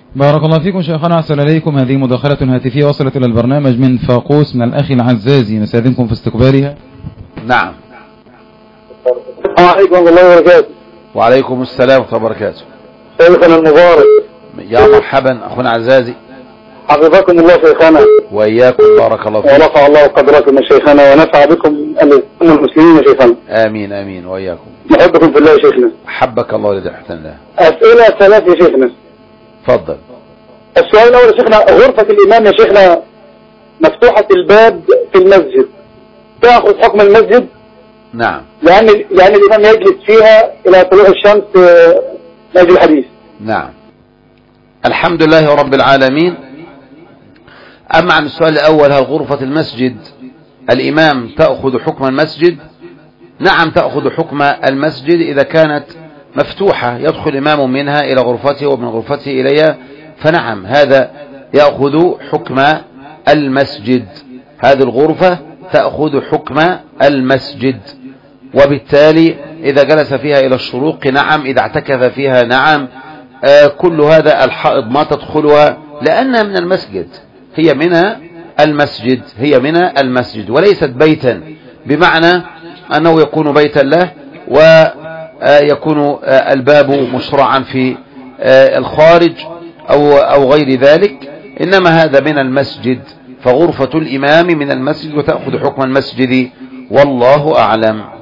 بارك الله فيكم شيخنا، أحسن إليكم. هذه مداخلة هاتفية وصلت إلى البرنامج من فاقوس من الأخ العزازي، نستأذنكم في استقبالها. نعم. السلام عليكم ورحمة الله وبركاته. وعليكم السلام ورحمة الله وبركاته. شيخنا المبارك. يا مرحبا أخونا عزازي. حفظكم الله شيخنا. وإياكم بارك الله فيكم. ورفع الله قدركم يا شيخنا ونفع بكم المسلمين يا شيخنا. آمين آمين وإياكم. نحبكم في الله يا شيخنا. حبك الله ولد أحسن الله. أسئلة ثلاث يا شيخنا. تفضل. السؤال الأول يا شيخنا، غرفة الإمام يا شيخنا مفتوحة الباب في المسجد تأخذ حكم المسجد؟ نعم. يعني الإمام يجلس فيها إلى طلوع الشمس نجي الحديث. نعم. الحمد لله رب العالمين. أما عن السؤال الأول، هل غرفة المسجد الإمام تأخذ حكم المسجد؟ نعم تأخذ حكم المسجد إذا كانت مفتوحة، يدخل الإمام منها إلى غرفته ومن غرفته إليها، فنعم هذا يأخذ حكم المسجد. هذه الغرفة تأخذ حكم المسجد، وبالتالي إذا جلس فيها إلى الشروق نعم، إذا اعتكف فيها نعم. كل هذا الحائض ما تدخلها لأنها من المسجد، هي من المسجد، هي من المسجد وليست بيتا، بمعنى أنه يكون بيتا له ويكون الباب مشرعا في الخارج أو غير ذلك، إنما هذا من المسجد، فغرفة الإمام من المسجد وتأخذ حكم المسجد، والله أعلم.